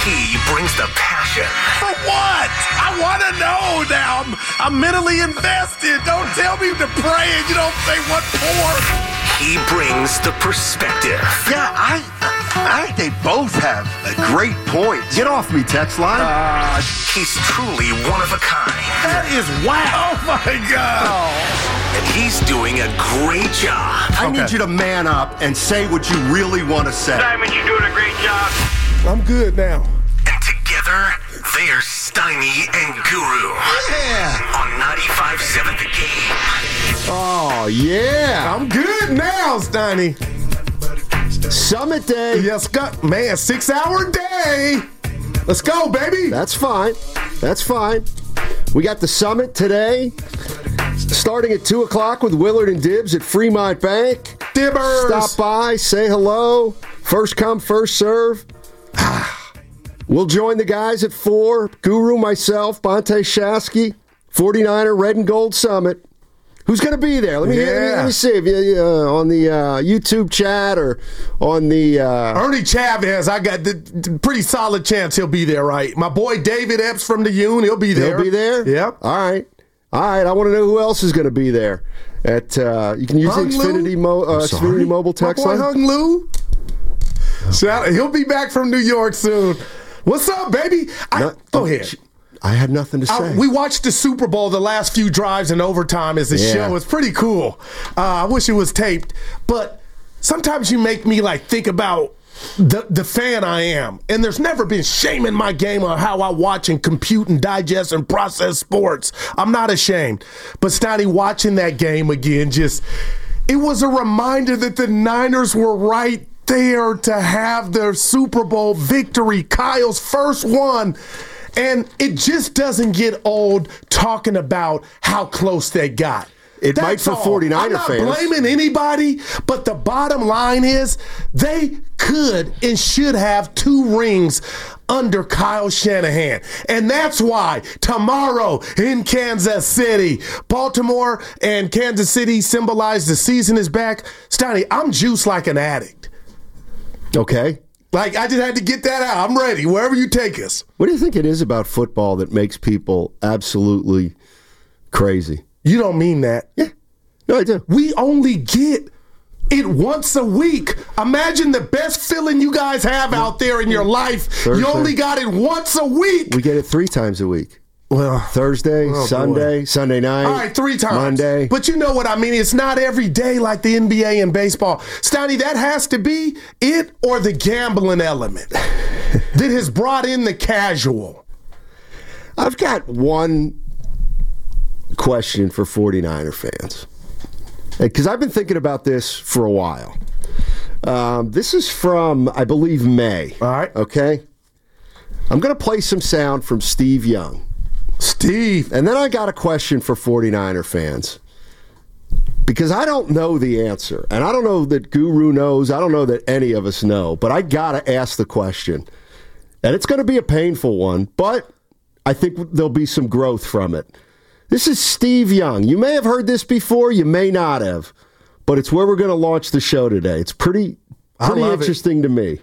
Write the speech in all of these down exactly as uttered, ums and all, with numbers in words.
He brings the passion. For what? I want to know now. I'm, I'm mentally invested. Don't tell me to pray and you don't say what for. He brings the perspective. Yeah, I I think they both have a great point. Get off me, text line. Uh, he's truly one of a kind. That is wow. Oh, my God. Oh. And he's doing a great job. I okay. need you to man up and say what you really want to say. Simon, you're doing a great job. I'm good now. And together, they're Steiny and Guru. Yeah. On ninety-five point seven The Game. Oh, yeah. I'm good now, Steiny. Summit day. Yes, go. Man, six-hour day. Let's go, baby. That's fine. That's fine. We got the summit today, starting at two o'clock with Willard and Dibbs at Fremont Bank. Dibbers. Stop by, say hello. First come, first serve. We'll join the guys at four. Guru, myself, Bonte Shasky, forty-niner Red and Gold Summit. Who's going to be there? Let me, yeah. let me, let me see if you, uh, on the uh, YouTube chat or on the uh... Ernie Chavez. I got the, the pretty solid chance he'll be there, right? My boy David Epps from the Union, he'll be there. He'll be there. Yep. All right, all right. I want to know who else is going to be there. At uh, you can use Hung the Xfinity, Mo- uh, Xfinity Mobile text My boy line. Hung Lou. Shout, he'll be back from New York soon. What's up, baby? I, No, go ahead. I had nothing to say. I, we watched the Super Bowl, the last few drives in overtime as a Yeah. show. It's pretty cool. Uh, I wish it was taped. But sometimes you make me like think about the the fan I am. And there's never been shame in my game on how I watch and compute and digest and process sports. I'm not ashamed. But Steiny, watching that game again, just it was a reminder that the Niners were right there to have their Super Bowl victory. Kyle's first one. And it just doesn't get old talking about how close they got. It might That's for all. forty-niner I'm not fans. blaming anybody, but the bottom line is they could and should have two rings under Kyle Shanahan. And that's why tomorrow in Kansas City, Baltimore and Kansas City symbolize the season is back. Steiny, I'm juiced like an addict. Okay. Like, I just had to get that out. I'm ready, wherever you take us. What do you think it is about football that makes people absolutely crazy? You don't mean that. Yeah. No, I do. We only get it once a week. Imagine the best feeling you guys have out there in your life. Thursday. You only got it once a week. We get it three times a week. Well, Thursday, oh, Sunday, boy. Sunday night. All right, three times. Monday. But you know what I mean? It's not every day like the N B A and baseball. Steiny, that has to be it or the gambling element that has brought in the casual. I've got one question for forty-niner fans. Because I've been thinking about this for a while. Um, this is from, I believe, May. All right. Okay? I'm going to play some sound from Steve Young. Steve. And then I got a question for forty-niner fans. Because I don't know the answer. And I don't know that Guru knows. I don't know that any of us know. But I got to ask the question. And it's going to be a painful one. But I think there'll be some growth from it. This is Steve Young. You may have heard this before. You may not have. But it's where we're going to launch the show today. It's pretty, pretty interesting it. to me.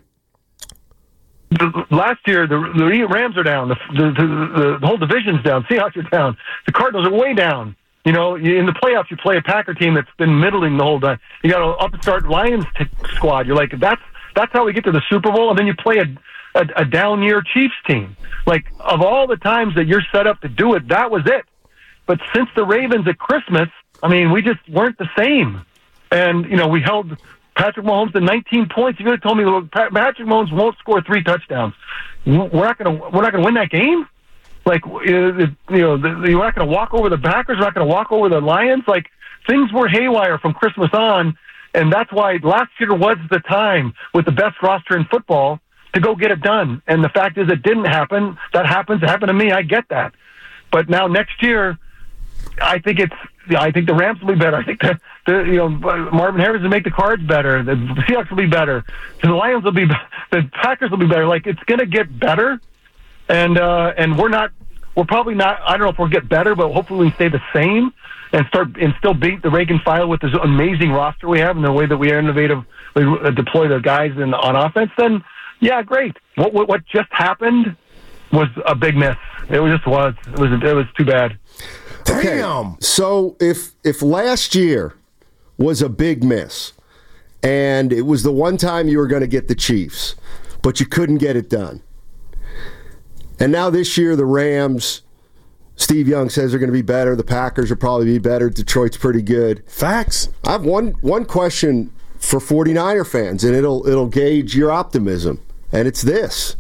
The, last year, the, the Rams are down. The, the, the, the whole division's down. Seahawks are down. The Cardinals are way down. You know, you, in the playoffs, you play a Packer team that's been middling the whole time. You got an upstart Lions t- squad. You're like, that's that's how we get to the Super Bowl. And then you play a, a, a down year Chiefs team. Like, of all the times that you're set up to do it, that was it. But since the Ravens at Christmas, I mean, we just weren't the same. And, you know, we held Patrick Mahomes to nineteen points. You could have told me, look, Patrick Mahomes won't score three touchdowns. We're not going to we're not going to win that game. Like, you know, you're not going to walk over the Packers. We're not going to walk over the Lions. Like, things were haywire from Christmas on, and that's why last year was the time with the best roster in football to go get it done. And the fact is, it didn't happen. That happens. It happened to me. I get that. But now next year, I think it's. I think the Rams will be better. I think the, the you know Marvin Harris will make the Cards better. The Seahawks will be better. The Lions will be. The Packers will be better. Like, it's going to get better, and uh, and we're not. We're probably not. I don't know if we'll get better, but hopefully we stay the same and start and still beat the rank and file with this amazing roster we have and the way that we innovative we deploy the guys in, on offense. Then Yeah, great. What, what what just happened was a big miss. It just was. It was. It was too bad. Damn. Okay, so if if last year was a big miss, and it was the one time you were going to get the Chiefs, but you couldn't get it done, and now this year the Rams, Steve Young says they're going to be better. The Packers will probably be better. Detroit's pretty good. Facts. I have one one question for 49er fans, and it'll it'll gauge your optimism, and it's this.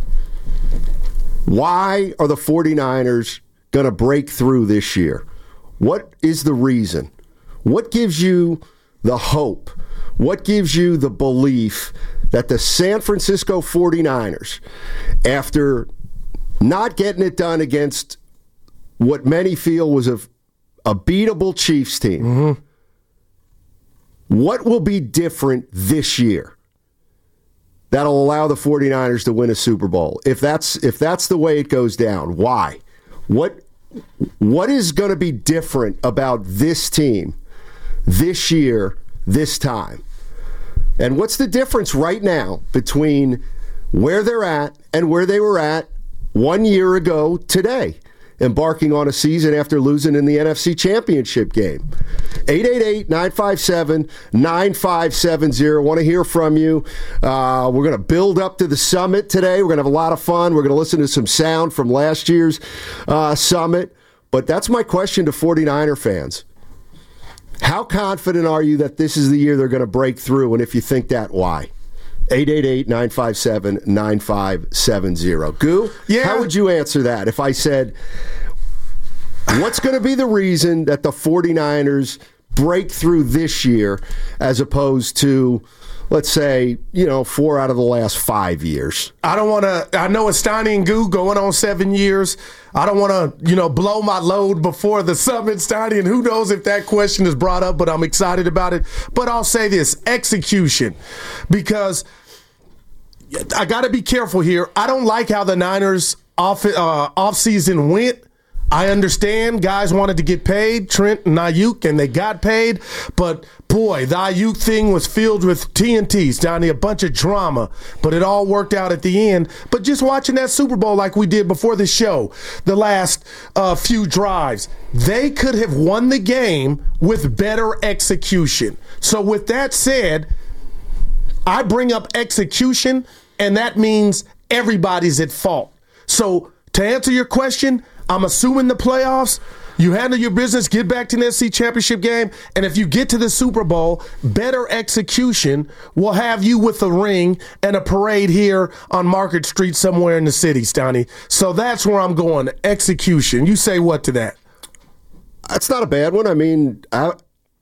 Why are the 49ers going to break through this year? What is the reason? What gives you the hope? What gives you the belief that the San Francisco 49ers, after not getting it done against what many feel was a, a beatable Chiefs team, mm-hmm. what will be different this year that'll allow the 49ers to win a Super Bowl? If that's if that's the way it goes down, why? What what is going to be different about this team this year, this time? And what's the difference right now between where they're at and where they were at one year ago today, embarking on a season after losing in the N F C Championship game? eight eight eight, nine five seven, nine five seven zero. Want to hear from you. Uh, we're going to build up to the summit today. We're going to have a lot of fun. We're going to listen to some sound from last year's uh, summit. But that's my question to 49er fans. How confident are you that this is the year they're going to break through? And if you think that, why? eight eight eight, nine five seven, nine five seven zero. Goo, yeah. How would you answer that if I said, what's going to be the reason that the 49ers break through this year as opposed to, let's say, you know, four out of the last five years? I don't want to, I know it's Steiny and Goo going on seven years. I don't want to, you know, blow my load before the summit, Steiny, and who knows if that question is brought up, but I'm excited about it. But I'll say this, execution, because I got to be careful here. I don't like how the Niners off, uh, offseason went. I understand guys wanted to get paid, Trent and Ayuk, and they got paid. But, boy, the Ayuk thing was filled with T N Ts, Johnny, a bunch of drama. But it all worked out at the end. But just watching that Super Bowl like we did before the show, the last uh, few drives, they could have won the game with better execution. So with that said, I bring up execution, and that means everybody's at fault. So to answer your question, I'm assuming the playoffs, you handle your business, get back to the N F C Championship game, and if you get to the Super Bowl, better execution will have you with a ring and a parade here on Market Street somewhere in the city, Stoney. So that's where I'm going, execution. You say what to that? That's not a bad one. I mean, I,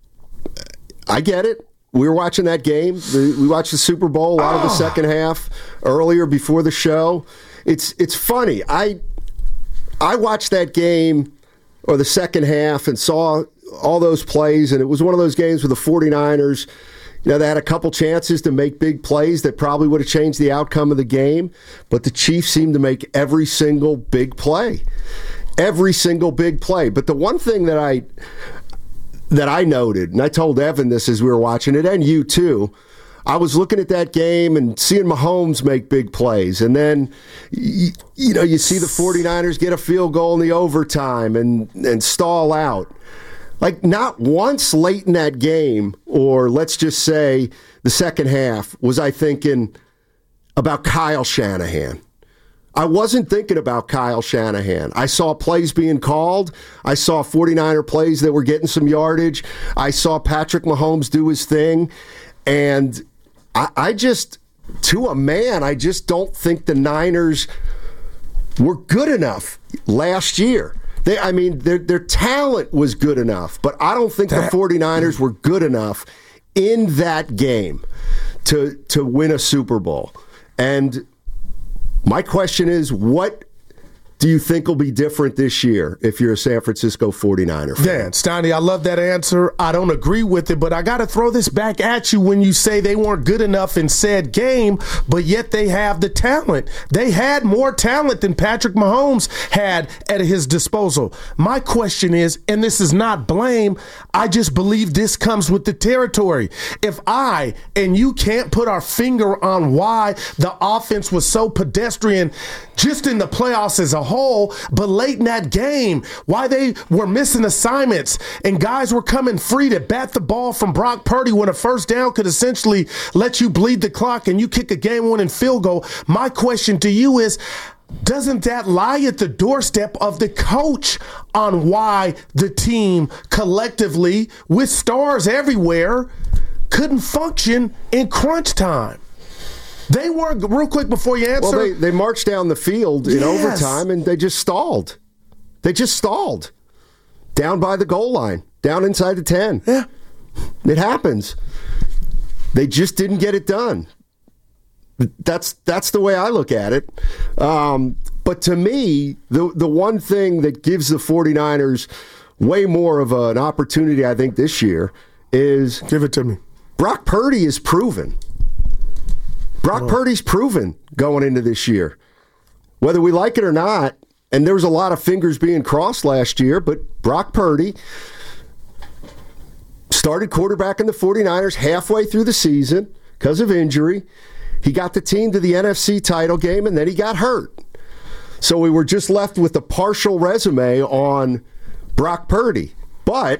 I get it. We were watching that game. The, we watched the Super Bowl, a lot oh. of the second half earlier before the show. It's it's funny. I I watched that game or the second half and saw all those plays, and it was one of those games where the 49ers, you know, they had a couple chances to make big plays that probably would have changed the outcome of the game, but the Chiefs seemed to make every single big play. Every single big play. But the one thing that I that I noted, and I told Evan this as we were watching it, and you too, I was looking at that game and seeing Mahomes make big plays. And then, you, you know, you see the 49ers get a field goal in the overtime and, and stall out. Like, not once late in that game, or let's just say the second half, was I thinking about Kyle Shanahan. I wasn't thinking about Kyle Shanahan. I saw plays being called. I saw 49er plays that were getting some yardage. I saw Patrick Mahomes do his thing. And I, I just, to a man, I just don't think the Niners were good enough last year. They, I mean, their their talent was good enough, but I don't think the 49ers were good enough in that game to to win a Super Bowl. And my question is, what do you think will be different this year if you're a San Francisco forty-niner fan? Dan, Steiny, I love that answer. I don't agree with it, but I got to throw this back at you when you say they weren't good enough in said game, but yet they have the talent. They had more talent than Patrick Mahomes had at his disposal. My question is, and this is not blame, I just believe this comes with the territory. If I and you can't put our finger on why the offense was so pedestrian just in the playoffs as a whole, but late in that game, why they were missing assignments and guys were coming free to bat the ball from Brock Purdy when a first down could essentially let you bleed the clock and you kick a game-winning field goal. My question to you is, doesn't that lie at the doorstep of the coach on why the team collectively, with stars everywhere, couldn't function in crunch time? They weren't, real quick before you answer. Well, they, they marched down the field in Yes. overtime, and they just stalled. They just stalled. Down by the goal line, down inside the ten. Yeah. It happens. They just didn't get it done. That's that's the way I look at it. Um, but to me, the, the one thing that gives the forty-niners way more of an opportunity, I think, this year is... Give it to me. Brock Purdy is proven. Brock oh. Purdy's proven going into this year. Whether we like it or not, and there was a lot of fingers being crossed last year, but Brock Purdy started quarterback in the forty-niners halfway through the season because of injury. He got the team to the N F C title game, and then he got hurt. So we were just left with a partial resume on Brock Purdy. But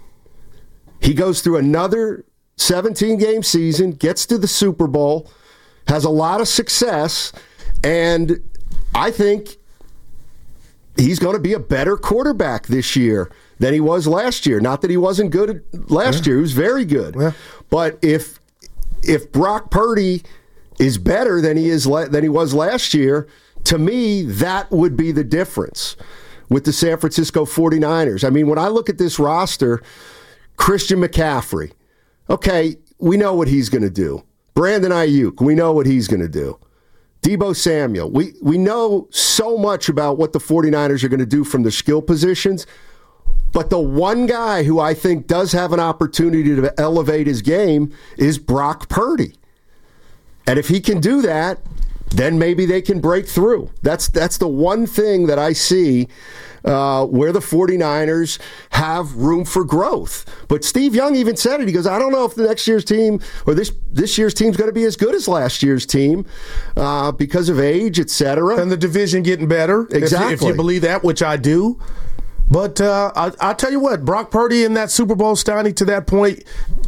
he goes through another seventeen-game season, gets to the Super Bowl, has a lot of success, and I think he's going to be a better quarterback this year than he was last year. Not that he wasn't good last yeah. year. He was very good. Yeah. But if if Brock Purdy is better than he is than he was last year, to me, that would be the difference with the San Francisco forty-niners. I mean, when I look at this roster, Christian McCaffrey, okay, we know what he's going to do. Brandon Ayuk, we know what he's going to do. Deebo Samuel, we, we know so much about what the forty-niners are going to do from the skill positions, but the one guy who I think does have an opportunity to elevate his game is Brock Purdy. And if he can do that, then maybe they can break through. That's that's the one thing that I see uh, where the forty-niners have room for growth. But Steve Young even said it. He goes, I don't know if the next year's team or this this year's team's going to be as good as last year's team uh, because of age, et cetera. And the division getting better. Exactly. If, if you believe that, which I do. But uh, I, I'll tell you what, Brock Purdy in that Super Bowl, Steiny, to that point.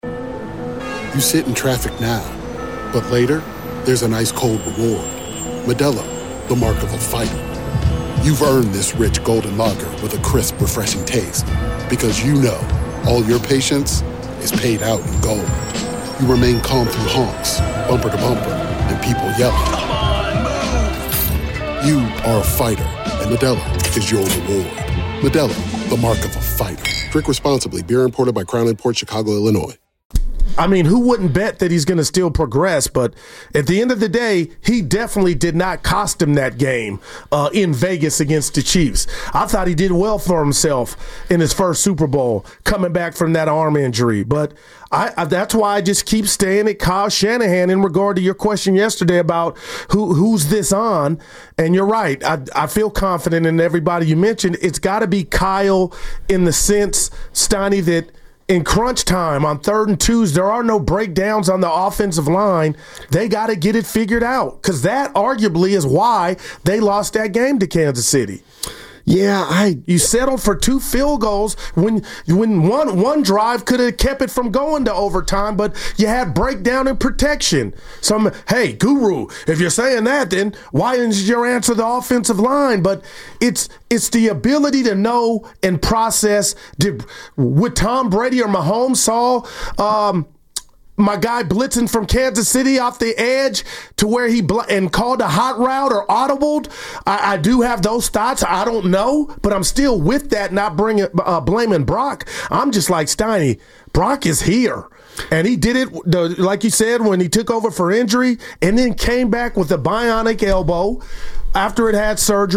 You sit in traffic now, but later, there's an ice-cold reward. Modelo, the mark of a fighter. You've earned this rich golden lager with a crisp, refreshing taste. Because you know, all your patience is paid out in gold. You remain calm through honks, bumper to bumper, and people yelling. Come on, move! You are a fighter, and Modelo is your reward. Modelo, the mark of a fighter. Drink responsibly. Beer imported by Crown Imports, Chicago, Illinois. I mean, who wouldn't bet that he's going to still progress? But at the end of the day, he definitely did not cost him that game uh, in Vegas against the Chiefs. I thought he did well for himself in his first Super Bowl, coming back from that arm injury. But I, I, that's why I just keep staying at Kyle Shanahan in regard to your question yesterday about who who's this on. And you're right. I, I feel confident in everybody you mentioned. It's got to be Kyle in the sense, Steiny, that in crunch time on third and twos, there are no breakdowns on the offensive line. They got to get it figured out because that arguably is why they lost that game to Kansas City. Yeah, I you settled for two field goals when when one one drive could have kept it from going to overtime, but you had breakdown and protection. So, I'm, hey, Guru, if you're saying that, then why isn't your answer the offensive line? But it's it's the ability to know and process. Did, with Tom Brady or Mahomes saw um, my guy blitzing from Kansas City off the edge to where he bl- and called a hot route or audibled. I, I do have those thoughts. I don't know, but I'm still with that, not bringing uh, blaming Brock. I'm just like Steiny. Brock is here. And he did it, the, like you said, when he took over for injury and then came back with a bionic elbow after it had surgery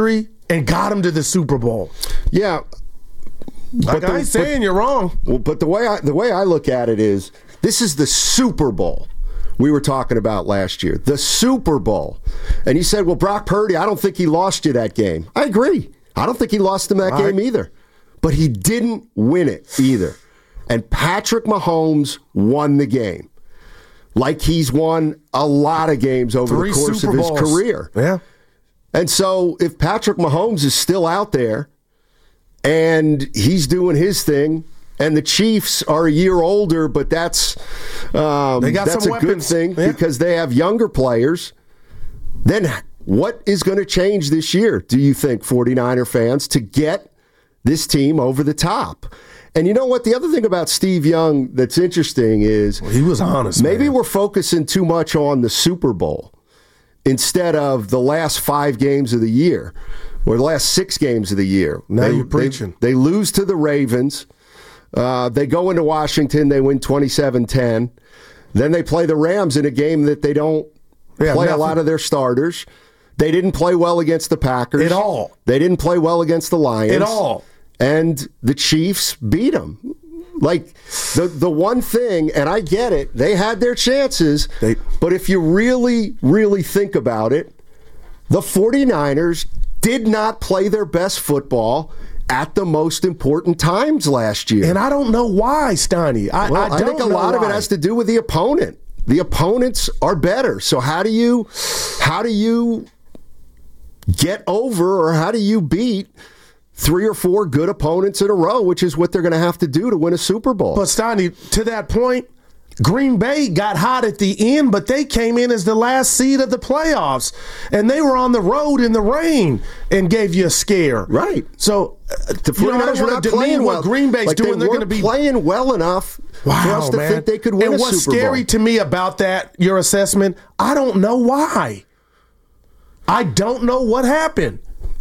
and got them to the Super Bowl. Yeah. Like, But the- I ain't saying but- you're wrong. Well, but the way I the way I look at it is, this is the Super Bowl we were talking about last year. The Super Bowl. And you said, well, Brock Purdy, I don't think he lost you that game. I agree. I don't think he lost him that All game right. either. But he didn't win it either. And Patrick Mahomes won the game. Like he's won a lot of games over Three the course Super of his Bowls. career. Yeah. And so if Patrick Mahomes is still out there and he's doing his thing, and the Chiefs are a year older, but that's um, They got that's some a good weapons. thing Yeah. because they have younger players. Then what is going to change this year, do you think, 49er fans, to get this team over the top? And you know what? The other thing about Steve Young that's interesting is He was honest. maybe man. we're focusing too much on the Super Bowl instead of the last five games of the year or the last six games of the year. Now they, you're preaching. They, they lose to the Ravens. Uh, they go into Washington. They win twenty-seven ten. Then they play the Rams in a game that they don't Yeah, play a nothing. lot of their starters. They didn't play well against the Packers. At all. They didn't play well against the Lions. At all. And the Chiefs beat them. Like, the the one thing, and I get it, they had their chances, They- but if you really, really think about it, the 49ers did not play their best football at the most important times last year. And I don't know why, Steiny. I, Well, I, I, don't think a know lot of it why. has to do with the opponent. The opponents are better. So how do you how do you get over or how do you beat three or four good opponents in a row, which is what they're going to have to do to win a Super Bowl? But Steiny, to that point, Green Bay got hot at the end, but they came in as the last seed of the playoffs, and they were on the road in the rain and gave you a scare. Right. So uh, the you know, I 49ers don't were want not to playing demean well. what Green Bay's Like, doing. They They're going weren't to be playing well enough wow, for us to man. think they could win and a what's Super Bowl. scary to me about that, your assessment, I don't know why. I don't know what happened.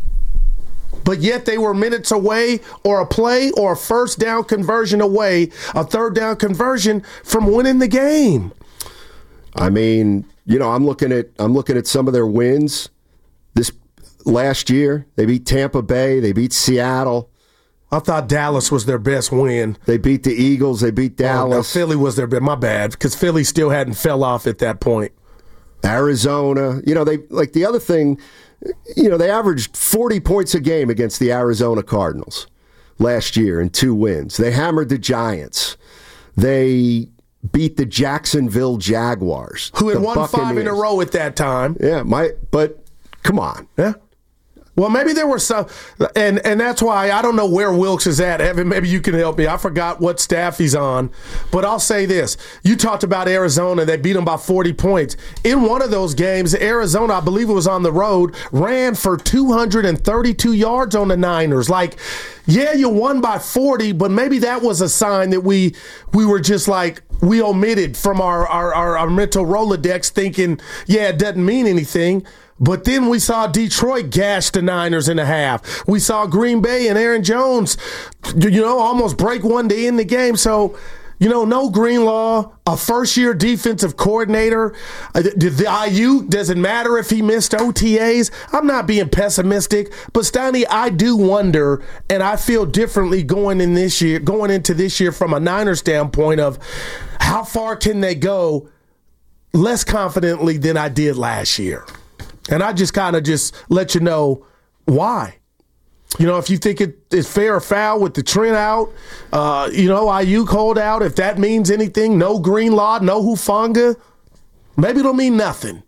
But yet they were minutes away or a play or a first down conversion away, a third down conversion from winning the game. I mean, you know, I'm looking at I'm looking at some of their wins this last year. They beat Tampa Bay, they beat Seattle, I thought Dallas was their best win. they beat the Eagles, they beat Oh, no, Dallas, Philly was their best. My bad, because Philly still hadn't fell off at that point. Arizona. You know, they like the other thing, you know, they averaged forty points a game against the Arizona Cardinals last year in two wins. They hammered the Giants. They beat the Jacksonville Jaguars, Who had the won five in a Buccaneers. row at that time. Yeah, my but come on. Yeah. Well, maybe there were some, and and that's why I don't know where Wilks is at. Evan, maybe you can help me. I forgot what staff he's on, but I'll say this: you talked about Arizona; they beat them by forty points. In one of those games, Arizona, I believe it was on the road, ran for two hundred thirty-two yards on the Niners. Like, yeah, you won by forty, but maybe that was a sign that we we were just like we omitted from our our, our, our mental Rolodex, thinking, yeah, it doesn't mean anything. But then we saw Detroit gash the Niners in a half. We saw Green Bay and Aaron Jones, you know, almost break one to end the game. So, you know, no Greenlaw, a first-year defensive coordinator. Uh, The, the I U, does it matter if he missed O T As? I'm not being pessimistic, but Steiny, I do wonder, and I feel differently going in this year, going into this year from a Niner standpoint of how far can they go less confidently than I did last year. And I just kind of just let you know why. You know, if you think it is fair or foul with the Trent out, uh, you know, I U called out, if that means anything, no Greenlaw, no Hufanga, maybe it'll mean nothing.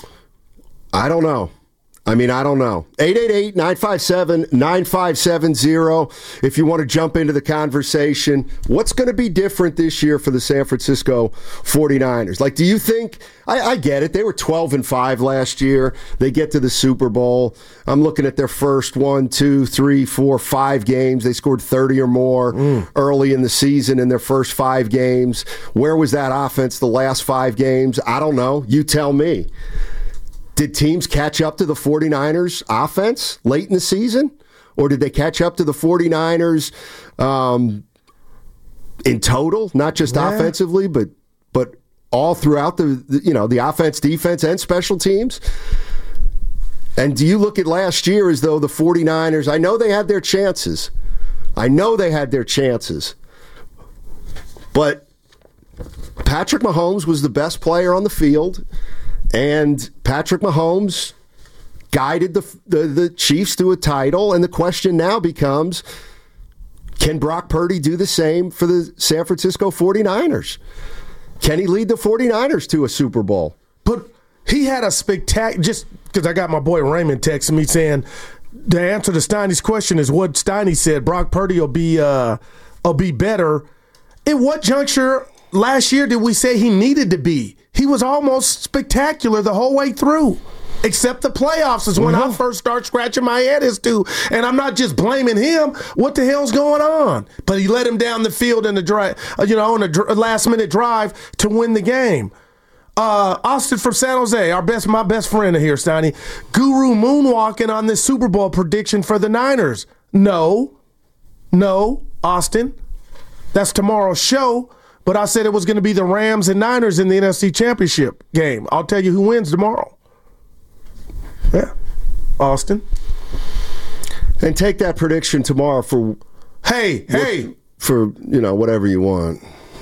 I don't know. I mean, I don't know. eight eight eight, nine five seven, nine five seven zero. If you want to jump into the conversation, what's going to be different this year for the San Francisco 49ers? Like, do you think, I, I get it, they were twelve and five last year. They get to the Super Bowl. I'm looking at their first one, two, three, four, five games. They scored thirty or more mm. early in the season in their first five games. Where was that offense the last five games? I don't know. You tell me. Did teams catch up to the 49ers offense late in the season? Or did they catch up to the 49ers um, in total, not just yeah. offensively, but but all throughout the, the, you know, the offense, defense, and special teams? And do you look at last year as though the 49ers, I know they had their chances. I know they had their chances. But Patrick Mahomes was the best player on the field, and Patrick Mahomes guided the, the, the Chiefs to a title, and the question now becomes, can Brock Purdy do the same for the San Francisco 49ers? Can he lead the 49ers to a Super Bowl? But he had a spectacular, just because I got my boy Raymond texting me saying the answer to Steiny's question is what Steiny said. Brock Purdy will be uh, will be better. At what juncture last year did we say he needed to be? He was almost spectacular the whole way through. Except the playoffs is when mm-hmm. I first start scratching my head as to, and I'm not just blaming him. What the hell's going on? But he let him down the field in the drive, you know, on a dr- last minute drive to win the game. Uh, Austin from San Jose, our best, my best friend here, Steiny. Guru moonwalking on this Super Bowl prediction for the Niners. No, no, Austin. That's tomorrow's show. But I said it was going to be the Rams and Niners in the N F C Championship game. I'll tell you who wins tomorrow. Yeah, Austin. And take that prediction tomorrow for hey, hey, for you know whatever you want.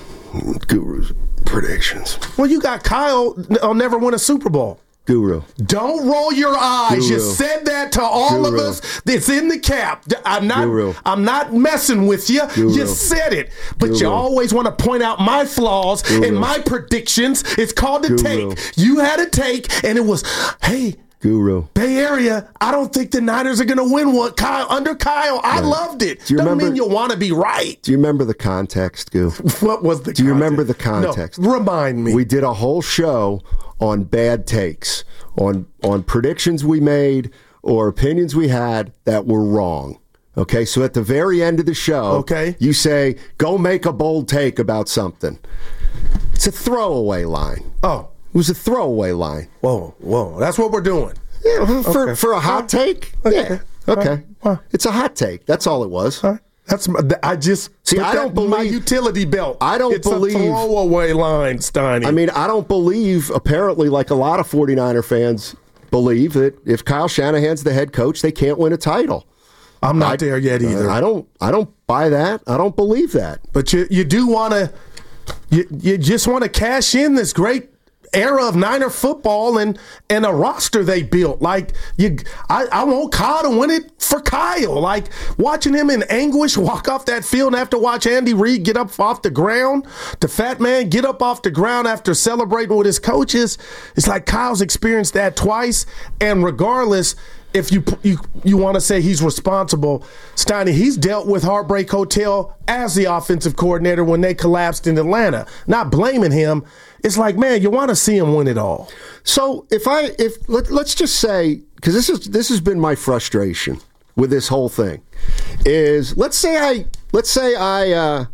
Guru's predictions. Well, you got Kyle. I'll never win a Super Bowl. Guru. Don't roll your eyes. Guru. You said that to all Guru. of us. It's in the cap. I'm not. Guru. I'm not messing with you. Guru. You said it, but Guru. you always want to point out my flaws Guru. and my predictions. It's called a Guru. take. You had a take, and it was, hey. Guru. Bay Area, I don't think the Niners are going to win one. Kyle, under Kyle, I Right. loved it. Do you Doesn't remember, mean you want to be right. Do you remember the context, Goo? What was the Do you context? remember the context? No, remind me. We did a whole show on bad takes, on on predictions we made or opinions we had that were wrong. Okay, so at the very end of the show, okay. you say, go make a bold take about something. It's a throwaway line. Oh. It was a throwaway line. Whoa, whoa. That's what we're doing. Yeah, for, okay. for a hot take? Okay. Yeah. Okay. Right. Well. It's a hot take. That's all it was. All right. That's my, I just See, put I that don't in believe my utility belt. I don't it's believe a throwaway line, Steiny. I mean, I don't believe, apparently, like a lot of 49er fans believe, that if Kyle Shanahan's the head coach, they can't win a title. I'm not I, there yet either. I don't I don't buy that. I don't believe that. But you you do want to you, you just want to cash in this great era of Niner football and and a roster they built. Like you, I, I want Kyle to win it for Kyle. Like watching him in anguish walk off that field and have to watch Andy Reid get up off the ground, the fat man get up off the ground after celebrating with his coaches. It's like Kyle's experienced that twice, and regardless. If you you you want to say he's responsible, Steiny, he's dealt with Heartbreak Hotel as the offensive coordinator when they collapsed in Atlanta. Not blaming him. It's like, man, you want to see him win it all. So if I if let, let's just say, because this is this has been my frustration with this whole thing, is let's say I let's say I uh,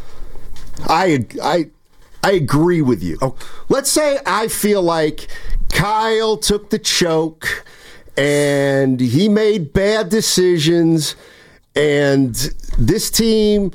I I I agree with you. Okay. Let's say I feel like Kyle took the choke. And he made bad decisions, and this team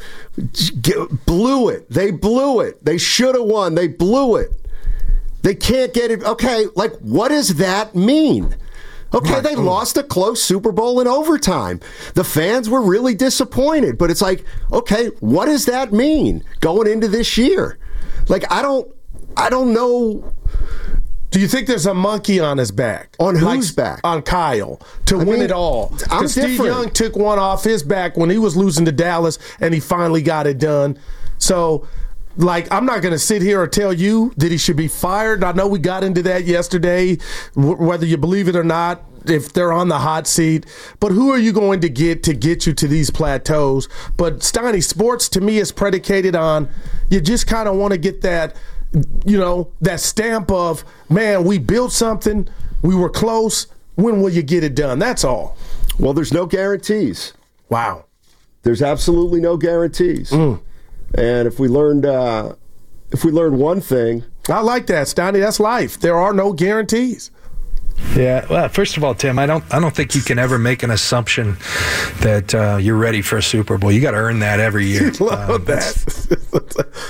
blew it. They blew it. They should have won. They blew it. They can't get it. Okay, like, what does that mean? Okay, right. they lost a close Super Bowl in overtime. The fans were really disappointed, but it's like, okay, what does that mean going into this year? Like, I don't, I don't know. Do you think there's a monkey on his back? On whose like, back? On Kyle to I win mean, it all. I'm Because Steve different. Young took one off his back when he was losing to Dallas, and he finally got it done. So, like, I'm not going to sit here or tell you that he should be fired. I know we got into that yesterday, w- whether you believe it or not, if they're on the hot seat. But who are you going to get to get you to these plateaus? But, Steiny, sports to me is predicated on you just kind of want to get that – you know, that stamp of, man, we built something, we were close, when will you get it done? That's all. Well, there's no guarantees. Wow. There's absolutely no guarantees. Mm. And if we learned uh, if we learned one thing. I like that, Steiny. That's life. There are no guarantees. Yeah, well, first of all, Tim, I don't, I don't think you can ever make an assumption that uh, you're ready for a Super Bowl. You got to earn that every year. Love um, that.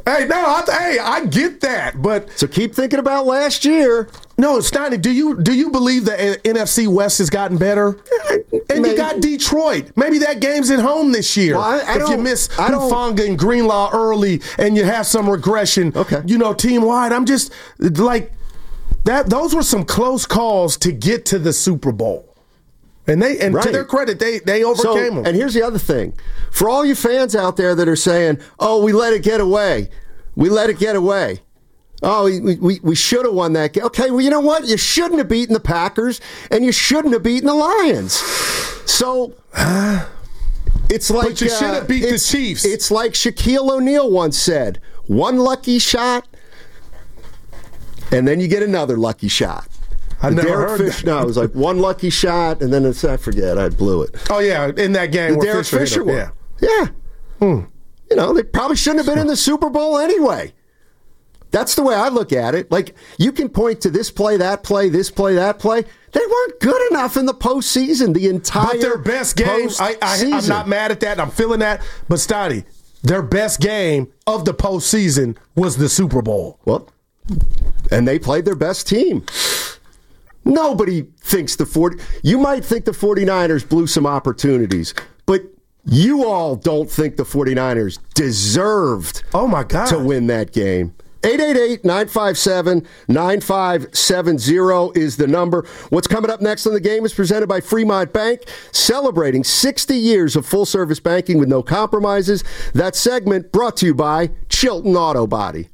Hey, no, I, hey, I get that, but So keep thinking about last year. no, Steiny, do you do you believe the N F C West has gotten better? And Maybe. you got Detroit. Maybe that game's at home this year. Well, I- I if you don't- miss I don't- Hufanga and Greenlaw early, and you have some regression, Okay. you know, team wide. I'm just like that. Those were some close calls to get to the Super Bowl, and they and to Right. their credit, they they So, overcame them. and here's the other thing. For all you fans out there that are saying, oh, we let it get away. We let it get away. Oh, we, we, we should have won that game. Okay, well, you know what? You shouldn't have beaten the Packers, and you shouldn't have beaten the Lions. So it's like But you should have beat the it's- Chiefs. It's like Shaquille O'Neal once said: one lucky shot, and then you get another lucky shot. I never Derek heard Fisher, that. no, it was like one lucky shot, and then it's, I forget, I blew it. Oh yeah, in that game, The where Derek Fisher, hit Fisher him. one. Yeah. Yeah. You know, they probably shouldn't have been in the Super Bowl anyway. That's the way I look at it. Like, you can point to this play, that play, this play, that play. They weren't good enough in the postseason. The entire But their best game, I, I, I'm postseason. not mad at that. I'm feeling that. But Stoddy, their best game of the postseason was the Super Bowl. Well, and they played their best team. Nobody thinks the forty. You might think the 49ers blew some opportunities, but you all don't think the 49ers deserved Oh my God, to win that game. eight eight eight, nine five seven, nine five seven zero is the number. What's coming up next on the game is presented by Fremont Bank, celebrating sixty years of full-service banking with no compromises. That segment brought to you by Chilton Auto Body.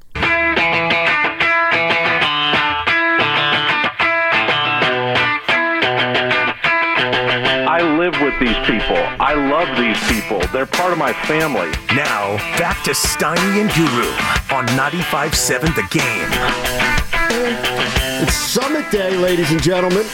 I live with these people. I love these people. They're part of my family. Now, back to Steiny and Guru on ninety-five point seven The Game. It's Summit Day, ladies and gentlemen.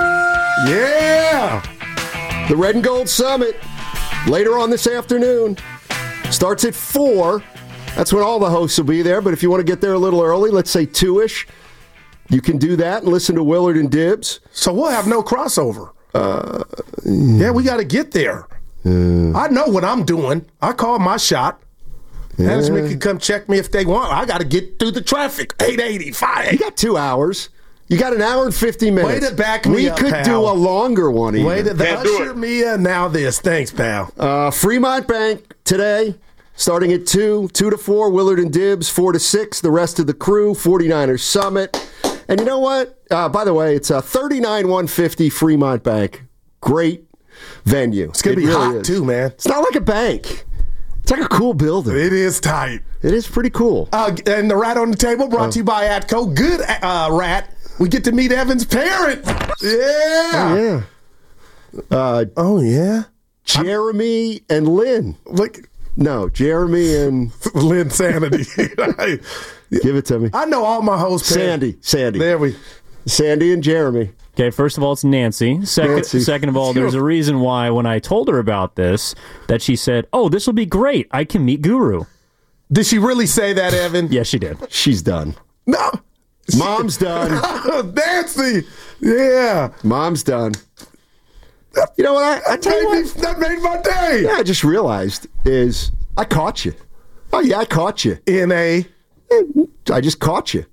yeah. The Red and Gold Summit, later on this afternoon, starts at four. That's when all the hosts will be there. But if you want to get there a little early, let's say two-ish, you can do that and listen to Willard and Dibbs. So we'll have no crossover. Uh, yeah, we got to get there. Uh, I know what I'm doing. I call my shot. Management can come check me if they want. I got to get through the traffic. eight eighty-five. You got two hours. You got an hour and fifty minutes. Way to back me we up, could pal. do a longer one even. Way to Can't do usher it. me in. Now this. Thanks, pal. Uh, Fremont Bank today, starting at two, two to four, Willard and Dibbs, four to six, the rest of the crew, 49ers Summit. And you know what? Uh, by the way, it's a thirty-nine one fifty Fremont Bank. Great venue. It's going to It be really hot, is. too, man. It's not like a bank. It's like a cool building. It is tight. It is pretty cool. Uh, and the Rat on the Table brought Oh. to you by Atco. Good uh, Rat. We get to meet Evan's parent. Yeah. Yeah. Uh, Oh, yeah. Jeremy and Lynn. Look, No, Jeremy and Lynn Sanity. give it to me. I know all my hosts. Sandy. Sandy. There we. Sandy and Jeremy. Okay, first of all, it's Nancy. Second, Nancy. second of all, there's a reason why when I told her about this, that she said, "Oh, this will be great. I can meet Guru." Did she really say that, Evan? Yes, she did. She's done. No. Mom's done. Nancy. Yeah. Mom's done. You know what? I, I tell you Made me- what. that made my day. Yeah, I just realized is I caught you. Oh yeah, I caught you. In a. I just caught you.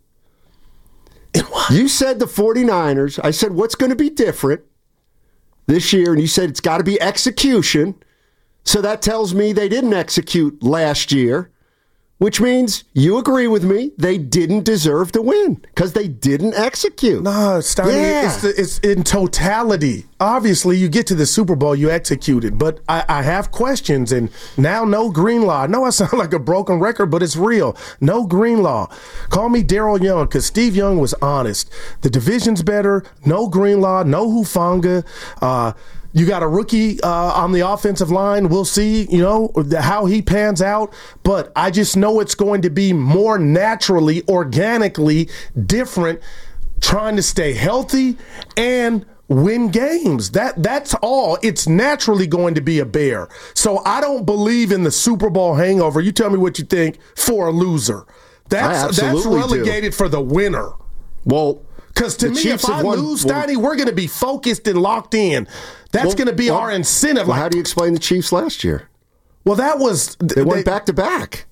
You said the 49ers. I said, what's going to be different this year? And you said it's got to be execution. So that tells me they didn't execute last year, which means you agree with me. They didn't deserve to win because they didn't execute. No, Steiny, Yeah. it's, the, it's in totality. Obviously, you get to the Super Bowl, you execute it. But I, I have questions, and now no Greenlaw. I know I sound like a broken record, but it's real. No Greenlaw. Call me Daryl Young, because Steve Young was honest. The division's better. No Greenlaw, no Hufanga. Uh, you got a rookie uh, on the offensive line. We'll see, you know, how he pans out. But I just know it's going to be more naturally, organically different, trying to stay healthy and win games. That that's all. It's naturally going to be a bear. So I don't believe in the Super Bowl hangover. You tell me what you think for a loser. That's I that's absolutely do. relegated for the winner. Well, Because to the me, Chiefs if I have won- lose, well- Steiny, we're going to be focused and locked in. That's well, going to be well, our incentive. Well, like, how do you explain the Chiefs last year? well, that was They went back to back.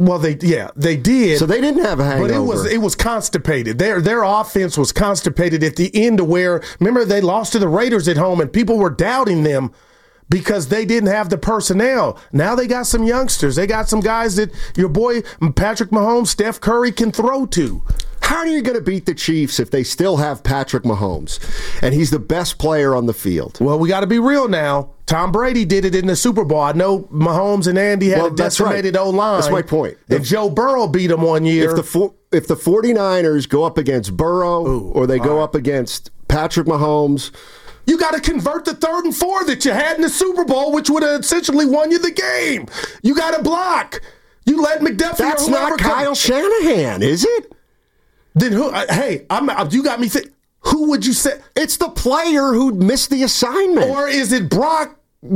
Well, they yeah they did. So they didn't have a hangover. But it was it was constipated. Their their offense was constipated at the end, to where, remember, they lost to the Raiders at home and people were doubting them because they didn't have the personnel. Now they got some youngsters. They got some guys that your boy Patrick Mahomes, Steph Curry can throw to. How are you going to beat the Chiefs if they still have Patrick Mahomes and he's the best player on the field? Well, we got to be real now. Tom Brady did it in the Super Bowl. I know Mahomes and Andy had well, a decimated right. O-line. That's my point. And if, Joe Burrow beat him one year. If the for, if the 49ers go up against Burrow Ooh, or they go right. up against Patrick Mahomes, you got to convert the third and four that you had in the Super Bowl, which would have essentially won you the game. You got to block. You let McDuffie. That's or not Kyle come. Shanahan, is it? Then who? Uh, hey, I'm. Uh, you got me thinking. Who would you say? It's the player who missed the assignment. Or is it Brock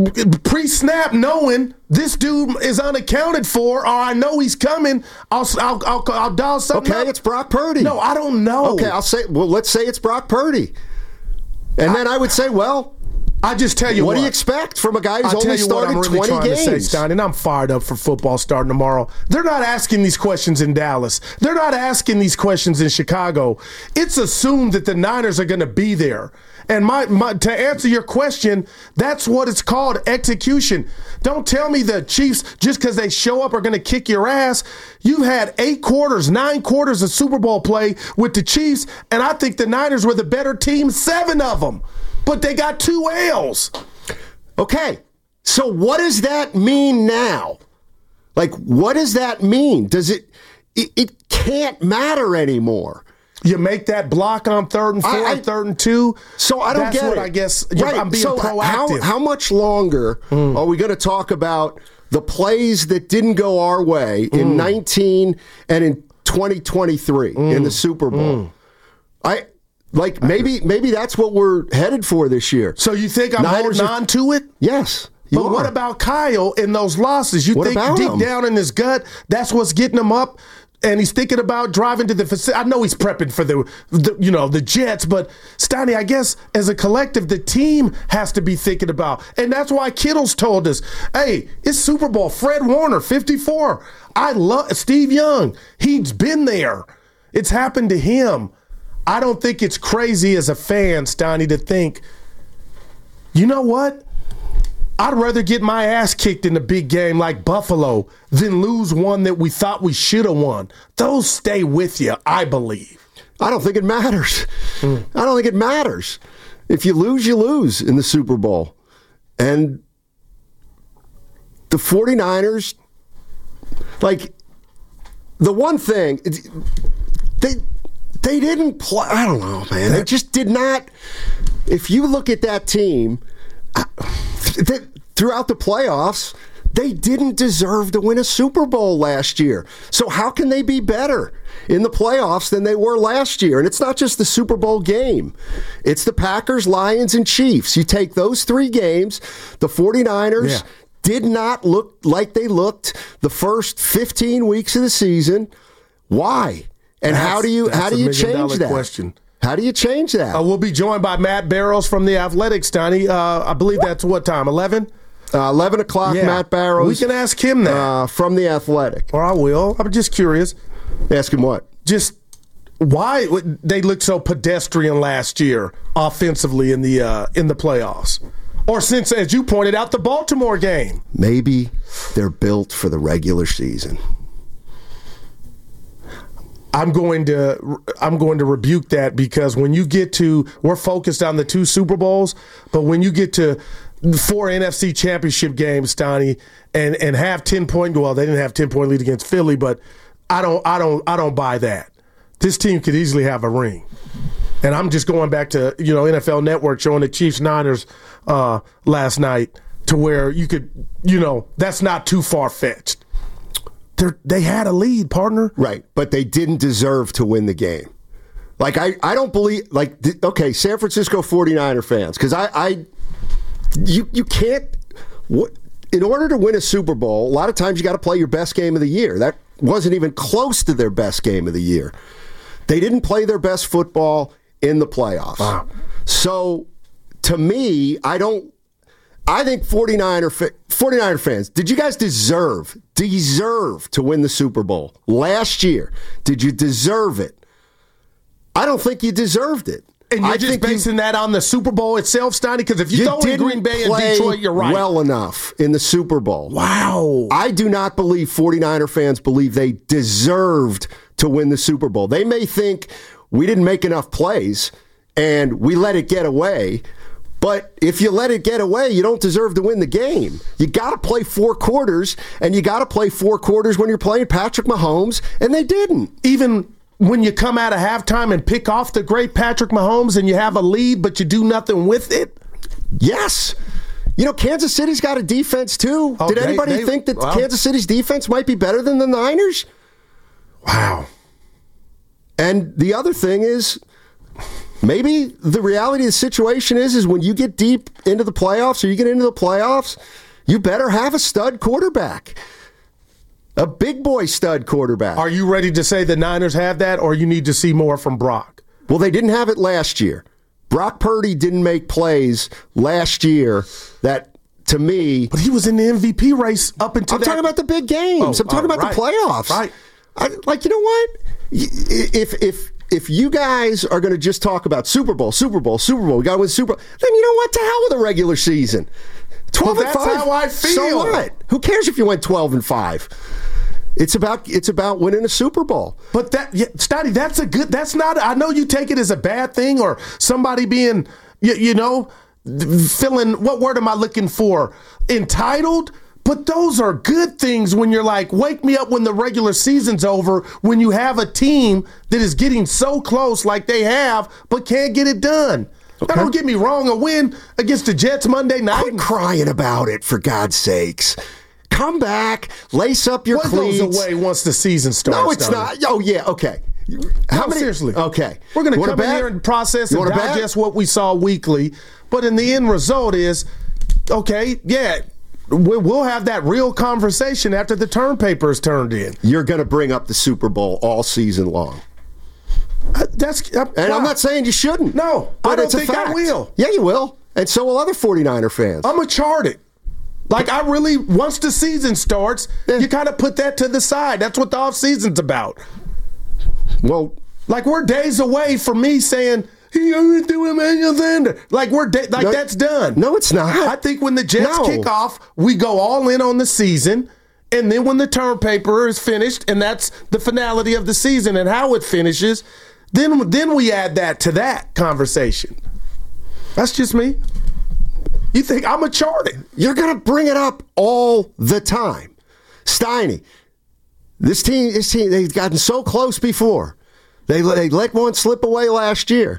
pre-snap knowing this dude is unaccounted for, or I know he's coming, I'll I'll I'll, I'll dial something Okay, up. It's Brock Purdy. No, I don't know. Okay, I'll say, well, let's say it's Brock Purdy. And I, then I would say, well, I just tell you what. What do you expect from a guy who's I'll only tell you started what I'm really twenty trying games? To say, Stein, and I'm fired up for football starting tomorrow. They're not asking these questions in Dallas. They're not asking these questions in Chicago. It's assumed that the Niners are going to be there. And my, my to answer your question, that's what it's called, execution. Don't tell me the Chiefs, just because they show up, are going to kick your ass. You've had eight quarters, nine quarters of Super Bowl play with the Chiefs, and I think the Niners were the better team, seven of them. But they got two L's. Okay, so what does that mean now? Like, what does that mean? Does it, it, it can't matter anymore. You make that block on third and four, I, I, third and two. So I don't That's get what it. I guess right. I'm being so proactive. How, how much longer mm. are we going to talk about the plays that didn't go our way in mm. nineteen and in twenty twenty-three mm. in the Super Bowl? Mm. I like maybe maybe that's what we're headed for this year. So you think I'm Niners holding on to it? Yes. But are. what about Kyle in those losses? You what think deep him? down in his gut, that's what's getting him up? And he's thinking about driving to the facility. I know he's prepping for the, the, you know, the Jets, but Steiny, I guess as a collective, the team has to be thinking about. And that's why Kittle's told us, hey, it's Super Bowl. Fred Warner, fifty-four. I love Steve Young. He's been there. It's happened to him. I don't think it's crazy as a fan, Steiny, to think, you know what? I'd rather get my ass kicked in a big game like Buffalo than lose one that we thought we should have won. Those stay with you, I believe. I don't think it matters. Mm. I don't think it matters. If you lose, you lose in the Super Bowl. And the 49ers, like, the one thing, they they didn't play. I don't know, man. They just did not. If you look at that team, They, throughout the playoffs, they didn't deserve to win a Super Bowl last year. So how can they be better in the playoffs than they were last year? And it's not just the Super Bowl game. It's the Packers, Lions, and Chiefs. You take those three games, the 49ers yeah. did not look like they looked the first fifteen weeks of the season. Why? And that's, how do you how do you change that? Question. How do you change that? Uh, we'll be joined by Matt Barrows from The Athletic, Steiny. Uh, I believe that's what time, eleven? Uh, eleven o'clock, yeah. Matt Barrows. We can ask him that. Uh, from The Athletic. Or I will. I'm just curious. Ask him what? Just why they looked so pedestrian last year offensively in the uh, in the playoffs. Or since, as you pointed out, the Baltimore game. Maybe they're built for the regular season. I'm going to I'm going to rebuke that, because when you get to, we're focused on the two Super Bowls, but when you get to four N F C championship games, Steiny, and and have ten point, well, they didn't have ten point lead against Philly, but I don't I don't I don't buy that. This team could easily have a ring. And I'm just going back to, you know, N F L Network showing the Chiefs Niners uh, last night, to where you could, you know, that's not too far fetched. They're, they had a lead, partner. Right, but they didn't deserve to win the game. Like, I, I don't believe, like, th- okay, San Francisco 49er fans, because I, I, you, you can't, what, in order to win a Super Bowl, a lot of times you got to play your best game of the year. That wasn't even close to their best game of the year. They didn't play their best football in the playoffs. Wow. So, to me, I don't, I think 49er, fa- 49er fans, did you guys deserve, deserve to win the Super Bowl last year? Did you deserve it? I don't think you deserved it. And you're I just think basing you, that on the Super Bowl itself, Steiny? Because if you, you throw in Green Bay and Detroit, you're right. Well enough in the Super Bowl. Wow. I do not believe 49er fans believe they deserved to win the Super Bowl. They may think we didn't make enough plays and we let it get away. But if you let it get away, you don't deserve to win the game. You got to play four quarters, and you got to play four quarters when you're playing Patrick Mahomes, and they didn't. Even when you come out of halftime and pick off the great Patrick Mahomes and you have a lead, but you do nothing with it? Yes. You know, Kansas City's got a defense, too. Oh, Did they, anybody they, think that well, Kansas City's defense might be better than the Niners? Wow. And the other thing is, maybe the reality of the situation is, is when you get deep into the playoffs or you get into the playoffs, you better have a stud quarterback. A big boy stud quarterback. Are you ready to say the Niners have that, or you need to see more from Brock? Well, they didn't have it last year. Brock Purdy didn't make plays last year that, to me... But he was in the M V P race up until I'm that. talking about the big games. Oh, I'm talking oh, about right. the playoffs. Right. I, like, you know what? If if if you guys are going to just talk about Super Bowl, Super Bowl, Super Bowl, we got to win Super Bowl, then you know what? To hell with the regular season. twelve well, and that's five. how I feel. So what? Who cares if you went twelve and five? It's about it's about winning a Super Bowl. But that, yeah, Stoddy, that's a good. That's not. I know you take it as a bad thing or somebody being, you, you know, feeling. What word am I looking for? Entitled. But those are good things when you're like, wake me up when the regular season's over, when you have a team that is getting so close like they have, but can't get it done. Okay. Now, don't get me wrong, a win against the Jets Monday night. Quit crying about it, for God's sakes. Come back, lace up your what cleats. What goes away once the season starts? No, it's not. Oh, yeah, okay. How no, many? Seriously. Okay. We're going to come bet? in here and process you and digest bet? what we saw weekly, but in the end result is, okay, yeah, we'll have that real conversation after the term paper is turned in. You're going to bring up the Super Bowl all season long. Uh, that's uh, And wow. I'm not saying you shouldn't. No, but I don't it's a think fact. I will. Yeah, you will. And so will other 49er fans. I'm a charted. Like, I really, once the season starts, yeah. you kind of put that to the side. That's what the offseason's about. Well, like, we're days away from me saying, he ain't doing anything. Like, we're da- like no, that's done. No, it's not. I think when the Jets no. kick off, we go all in on the season. And then when the term paper is finished, and that's the finality of the season and how it finishes, then then we add that to that conversation. That's just me. You think I'm a charted? You're going to bring it up all the time. Steiny, this team, this team, they've gotten so close before. They, they let one slip away last year.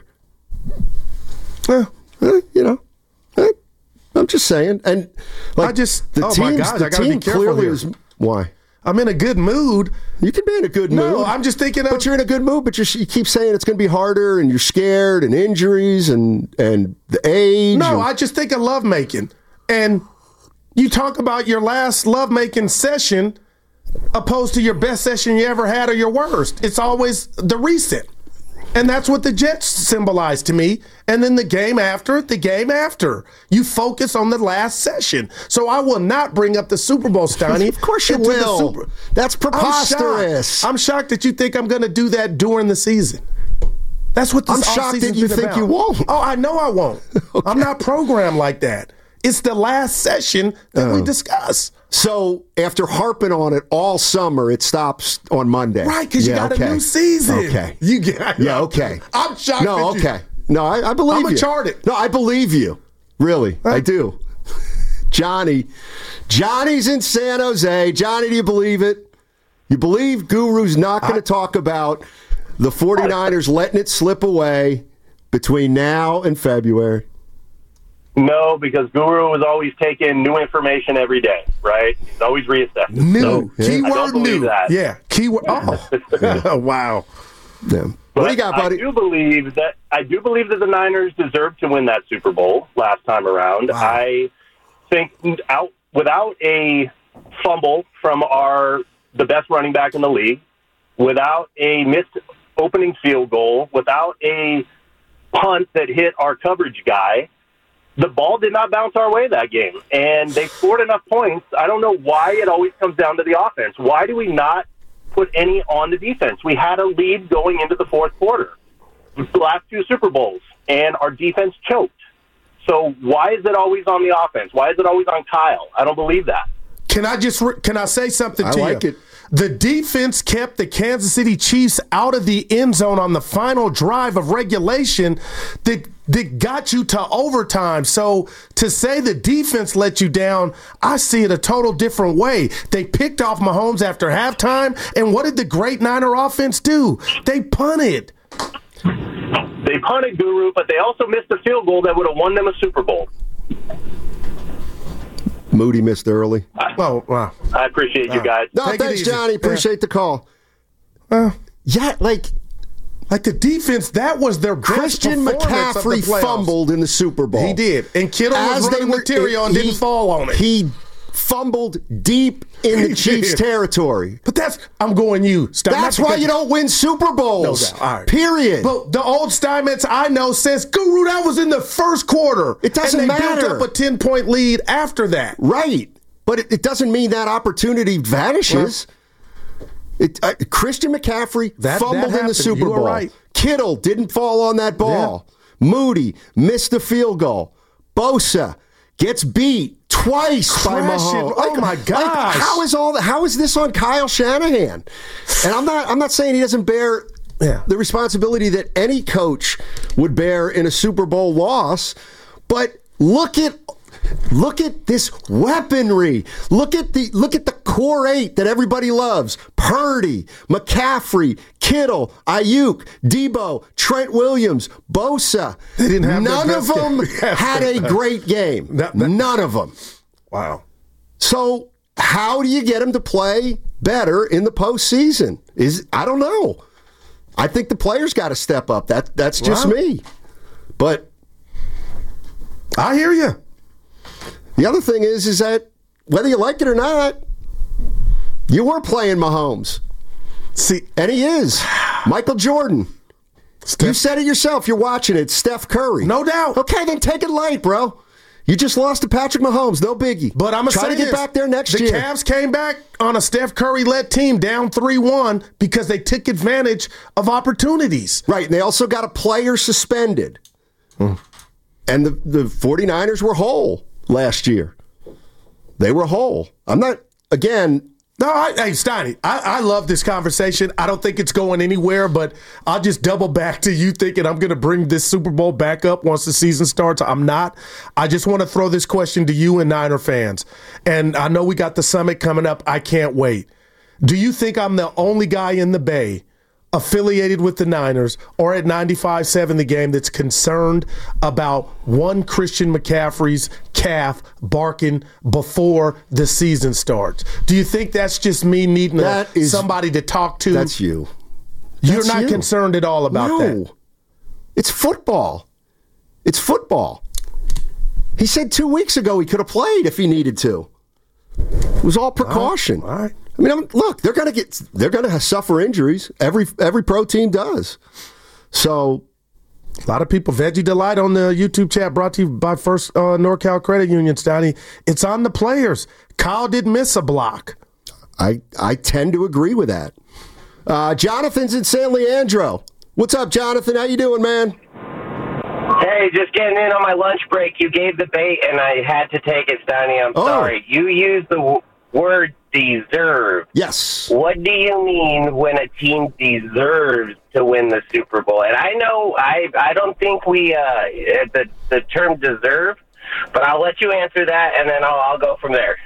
Well, uh, you know, uh, I'm just saying. And like, I just, the oh teams, my gosh, the I got to team be careful clearly here. is, why? I'm in a good mood. You can be in a good mood. No, I'm just thinking of... But you're in a good mood, but you're, you keep saying it's going to be harder, and you're scared, and injuries, and, and the age. No, and, I just think of lovemaking. And you talk about your last lovemaking session opposed to your best session you ever had or your worst. It's always the recent. And that's what the Jets symbolize to me. And then the game after, the game after. You focus on the last session. So I will not bring up the Super Bowl, Steiny. Of course you will. Super- That's preposterous. I'm shocked. I'm shocked that you think I'm going to do that during the season. That's what this I'm shocked that you think about. you won't. Oh, I know I won't. Okay. I'm not programmed like that. It's the last session that uh, we discuss. So after harping on it all summer, it stops on Monday. Right, because yeah, you got okay. a new season. Okay. You get, yeah, okay. I'm shocked. No, that okay. You, no, I, I believe I'm you. a charted. No, I believe you. Really, right. I do. Johnny. Johnny's in San Jose. Johnny, do you believe it? You believe Guru's not going to talk about the 49ers letting it slip away between now and February? No, because Guru is always taking new information every day, right? He's always reassessing. New. So, yeah. Keyword new. That. Yeah. Keyword. Oh. Wow. Yeah. What do you got, buddy? I do believe that I do believe that the Niners deserve to win that Super Bowl last time around. Wow. I think out without a fumble from our the best running back in the league, without a missed opening field goal, without a punt that hit our coverage guy, the ball did not bounce our way that game, and they scored enough points. I don't know why it always comes down to the offense. Why do we not put any on the defense? We had a lead going into the fourth quarter, the last two Super Bowls, and our defense choked. So why is it always on the offense? Why is it always on Kyle? I don't believe that. Can I just re- can I say something I to like you? it. The defense kept the Kansas City Chiefs out of the end zone on the final drive of regulation that that got you to overtime. So to say the defense let you down, I see it a total different way. They picked off Mahomes after halftime, and what did the great Niner offense do? They punted. They punted, Guru, but they also missed a field goal that would have won them a Super Bowl. Moody missed early. Oh, wow. I appreciate you guys. No, Take it thanks, easy. Johnny. Appreciate the call. Uh, Yeah, like like the defense, that was their best Christian performance of the McCaffrey playoffs. fumbled in the Super Bowl. He did. And Kittle As was they running were- material and he- didn't fall on it. He fumbled deep in the He Chiefs' did. territory. But that's, I'm going you. Stein. That's Not why because- you don't win Super Bowls. No doubt. All right. Period. But the old Steinmetz I know says, Guru, that was in the first quarter. It doesn't and they matter. built up a ten-point lead after that. Right. But it, it doesn't mean that opportunity vanishes. It, uh, Christian McCaffrey That- fumbled that in the happened. Super You were Bowl. right. Kittle didn't fall on that ball. Moody missed the field goal. Bosa gets beat twice by Crash it. Mahomes. Oh, my gosh. how is all that? How is this on Kyle Shanahan? And I'm not. I'm not saying he doesn't bear Yeah. the responsibility that any coach would bear in a Super Bowl loss, but look at. Look at this weaponry. Look at the look at the core eight that everybody loves. Purdy, McCaffrey, Kittle, Ayuk, Debo, Trent Williams, Bosa. They didn't have their None of best them game. Yes, had a they- great game. That- that- None of them. Wow. So how do you get them to play better in the postseason? Is I don't know. I think the players got to step up. That that's just Wow. me. But I hear you. the other thing is, is that whether you like it or not, you were playing Mahomes. See, And he is. Michael Jordan. You said it yourself. You're watching it. Steph Curry. No doubt. Okay, then take it light, bro. You just lost to Patrick Mahomes. No biggie. But I'm going Try say to get this. back there next the year. The Cavs came back on a Steph Curry-led team down three one because they took advantage of opportunities. Right, and they also got a player suspended. Hmm. And the, the 49ers were whole last year. They were whole. I'm not, again... No, I, hey, Steiny, I, I love this conversation. I don't think it's going anywhere, but I'll just double back to you thinking I'm going to bring this Super Bowl back up once the season starts. I'm not. I just want to throw this question to you and Niner fans. And I know we got the summit coming up. I can't wait. Do you think I'm the only guy in the Bay affiliated with the Niners or at ninety-five seven The Game that's concerned about one Christian McCaffrey's calf barking before the season starts? Do you think that's just me needing That a, is- somebody to talk to? That's you. You're That's not you. concerned at all about no. that? It's football. It's football. He said two weeks ago he could have played if he needed to. It was all precaution. All right. I mean, I'm, look, they're gonna get, they're gonna suffer injuries. Every every pro team does. So, A lot of people, Veggie Delight on the YouTube chat, brought to you by First uh, NorCal Credit Union, Stoney. It's on the players. Kyle did miss a block. I I tend to agree with that. Uh, Jonathan's in San Leandro. What's up, Jonathan? How you doing, man? Hey, just getting in on my lunch break. You gave the bait, and I had to take it, Stoney. I'm Oh. sorry. You used the w- word deserve. Yes. What do you mean when a team deserves to win the Super Bowl? And I know I I don't think we uh, the the term deserve, but I'll let you answer that, and then I'll, I'll go from there.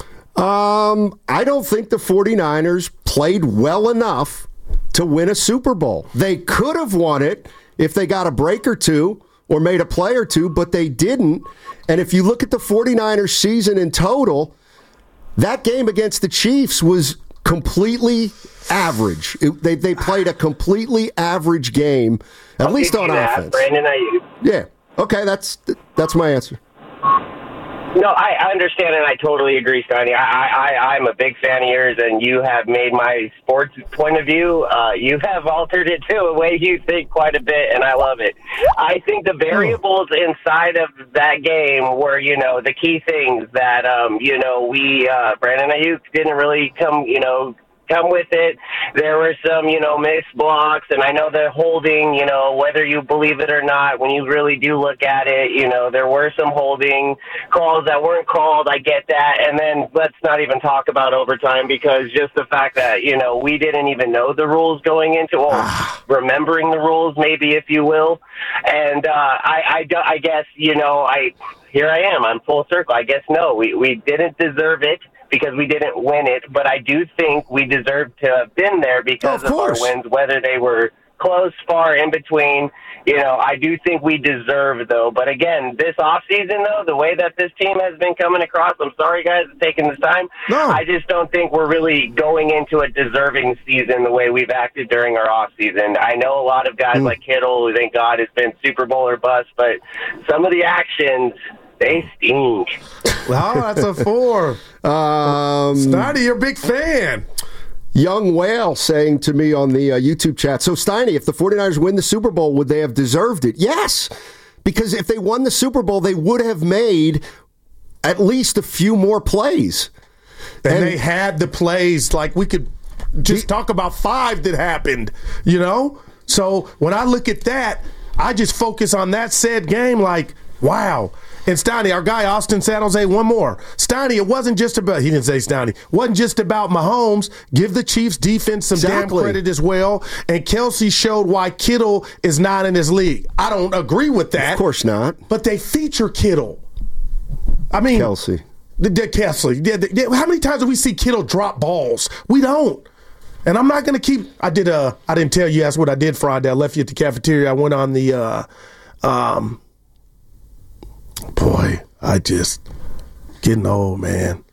Um, I don't think the 49ers played well enough to win a Super Bowl. They could have won it if they got a break or two or made a play or two, but they didn't. And if you look at the 49ers season in total, that game against the Chiefs was completely average. It, they they played a completely average game, at I'll least give on you that, offense. Brandon Ayuk. Yeah. Okay, that's that's my answer. No, I, I understand and I totally agree, Steiny. I, I, I'm a big fan of yours, and you have made my sports point of view. Uh, you have altered it to a way you think quite a bit, and I love it. I think the variables inside of that game were, you know, the key things that, um, you know, we, uh, Brandon Ayuk didn't really come, you know, come with it. There were some, you know, missed blocks, and I know the holding, you know, whether you believe it or not, when you really do look at it, you know, there were some holding calls that weren't called. I get that. And then let's not even talk about overtime, because just the fact that, you know, we didn't even know the rules going into, or remembering the rules, maybe, if you will. And uh, I, I, I guess, you know, I here I am. I'm full circle. I guess, no, we, we didn't deserve it, because we didn't win it, but I do think we deserve to have been there because of, of our wins, whether they were close, far, in between. You know, I do think we deserve, though. But again, this offseason, though, the way that this team has been coming across, I'm sorry, guys, for taking this time. No. I just don't think we're really going into a deserving season the way we've acted during our offseason. I know a lot of guys mm. like Kittle, who thank God has been Super Bowl or bust, but some of the actions, they stink. Wow, that's a four. Um, Steiny, you're a big fan. Young Whale saying to me on the uh, YouTube chat, so Steiny, if the 49ers win the Super Bowl, would they have deserved it? Yes, because if they won the Super Bowl, they would have made at least a few more plays. And, and they had the plays, like we could just talk about five that happened, you know? So when I look at that, I just focus on that said game like, wow. And Steiny, our guy Austin San Jose, one more. Steiny, it wasn't just about, he didn't say Steiny, it wasn't just about Mahomes. Give the Chiefs defense some exactly. damn credit as well. And Kelsey showed why Kittle is not in his league. I don't agree with that. Of course not. But they feature Kittle. I mean, Kelsey. The, the Kelsey. The, the, the, how many times do we see Kittle drop balls? We don't. And I'm not going to keep, I did, uh, I didn't tell you that's what I did Friday. I left you at the cafeteria. I went on the, uh, um, boy, I just getting old, man.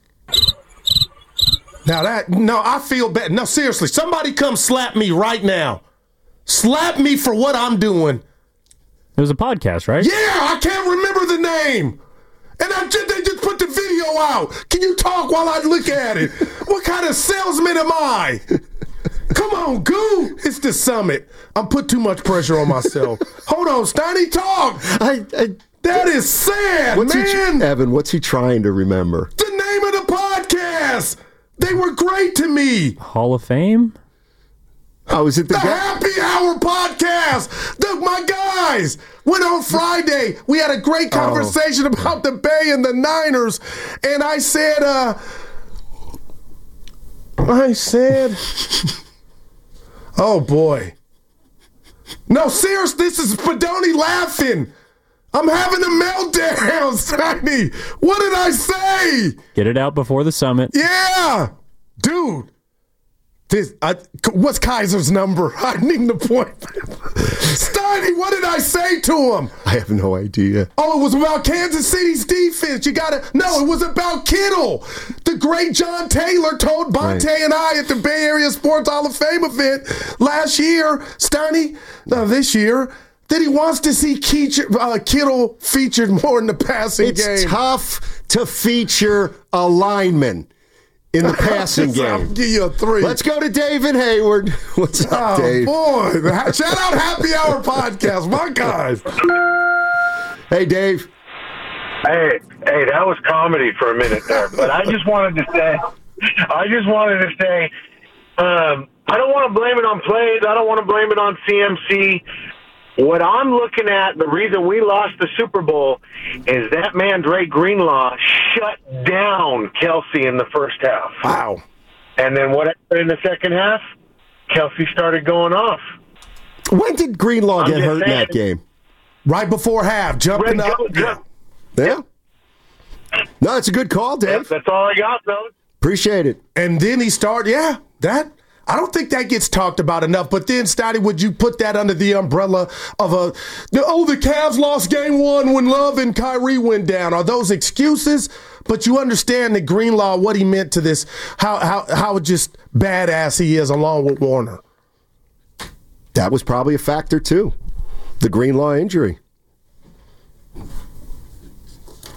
Now that, no, I feel bad. No, seriously, somebody come slap me right now. Slap me for what I'm doing. It was a podcast, right? Yeah, I can't remember the name. And I just, they just put the video out. Can you talk while I look at it? What kind of salesman am I? Come on, Goo. It's the summit. I'm put too much pressure on myself. Hold on, Steiny, talk. I, I That is sad, what's man. He, Evan, what's he trying to remember? The name of the podcast. They were great to me. Hall of Fame? Oh, is it the, the guy? Happy Hour podcast? The, my guys went on Friday. We had a great conversation oh. about the Bay and the Niners. And I said, uh, I said, oh boy. No, serious, this is Spadoni laughing. I'm having a meltdown, Steiny. What did I say? Get it out before the summit. Yeah. Dude. This, I, what's Kaiser's number? I need the point. Steiny, what did I say to him? I have no idea. Oh, it was about Kansas City's defense. You got to, no, it was about Kittle. The great John Taylor told Bonte right. and I at the Bay Area Sports Hall of Fame event last year, Steiny, no, this year, that he wants to see uh, Kittle featured more in the passing it's game. It's tough to feature a lineman in the passing game. I'll give you a three. Let's go to David Hayward. What's up, oh, Dave? boy. Shout out Happy Hour Podcast. My guys. Hey, Dave. Hey, hey, that was comedy for a minute there. But I just wanted to say, I just wanted to say, um, I don't want to blame it on plays. I don't want to blame it on C M C. What I'm looking at, the reason we lost the Super Bowl is that man, Dre Greenlaw, shut down Kelsey in the first half. Wow. And then what happened in the second half? Kelsey started going off. When did Greenlaw I'm get hurt saying, in that game? Right before half, jumping Red up. Go, yeah. yeah. No, it's a good call, Dave. Yep, that's all I got, though. Appreciate it. And then he started, yeah, that. I don't think that gets talked about enough. But then, Steiny, would you put that under the umbrella of a, oh, the Cavs lost game one when Love and Kyrie went down? Are those excuses? But you understand that Greenlaw, what he meant to this, how how how just badass he is along with Warner. That was probably a factor, too. The Greenlaw injury.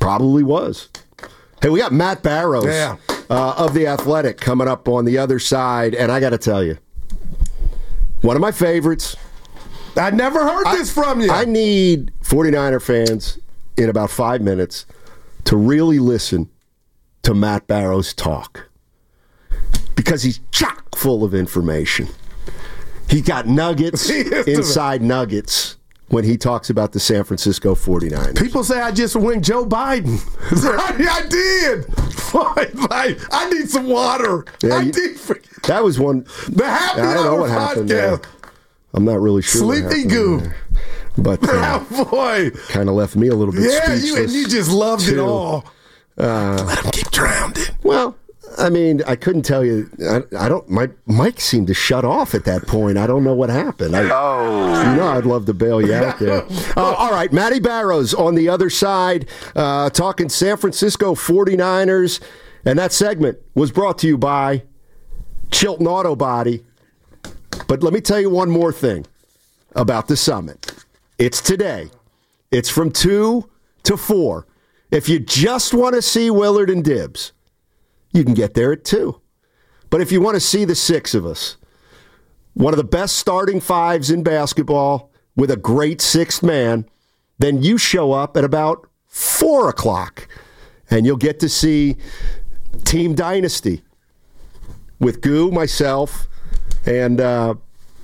Probably was. Hey, we got Matt Barrows yeah. uh, of The Athletic coming up on the other side, and I got to tell you, one of my favorites. I never heard I, this from you. I need 49er fans in about five minutes to really listen to Matt Barrows talk, because he's chock full of information. He got nuggets inside nuggets when he talks about the San Francisco 49ers. People say I just went Joe Biden. I did. Like, I need some water. Yeah, I you, did. That was one. The Happy I don't know Hour what happened podcast. there. I'm not really sure. Sleepy Goo. There. But uh, oh, boy. Kind of left me a little bit yeah, speechless. you, and you just loved too. it all. Uh, Let him keep drowned. Well, I mean, I couldn't tell you. I, I don't. My mic seemed to shut off at that point. I don't know what happened. I, Oh. You know, I'd love to bail you out there. Uh, all right, Matty Barrows on the other side, uh, talking San Francisco 49ers. And that segment was brought to you by Chilton Auto Body. But let me tell you one more thing about the summit. It's today. It's from two to four. If you just want to see Willard and Dibbs, you can get there at two. But if you want to see the six of us, one of the best starting fives in basketball with a great sixth man, then you show up at about four o'clock, and you'll get to see Team Dynasty with Goo, myself, and uh,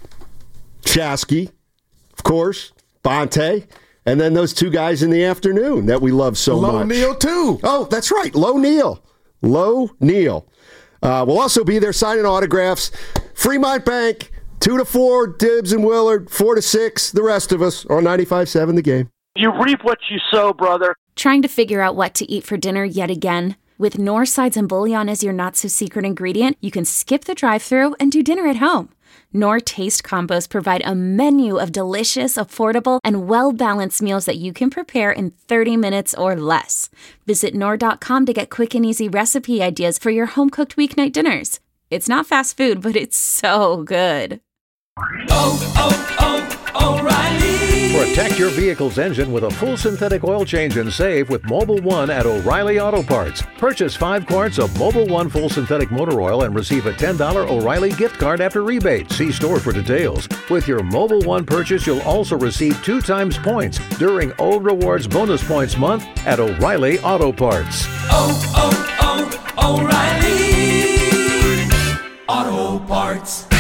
Chasky, of course, Bonte, and then those two guys in the afternoon that we love so Low much. Neal, too. Oh, that's right. Low Neal. Low Neal. Uh, we'll also be there signing autographs. Fremont Bank, two to four, Dibbs and Willard, four to six, the rest of us on ninety-five seven The Game. You reap what you sow, brother. Trying to figure out what to eat for dinner yet again? With Knorr Sides and Bouillon as your not-so-secret ingredient, you can skip the drive-thru and do dinner at home. Knorr Taste Combos provide a menu of delicious, affordable, and well-balanced meals that you can prepare in thirty minutes or less. Visit Knorr dot com to get quick and easy recipe ideas for your home-cooked weeknight dinners. It's not fast food, but it's so good. Oh, oh, oh, O'Reilly! Protect your vehicle's engine with a full synthetic oil change and save with Mobil one at O'Reilly Auto Parts. Purchase five quarts of Mobil one full synthetic motor oil and receive a ten dollars O'Reilly gift card after rebate. See store for details. With your Mobil one purchase, you'll also receive two times points during O Rewards Bonus Points Month at O'Reilly Auto Parts. Oh, oh, oh, O'Reilly Auto Parts.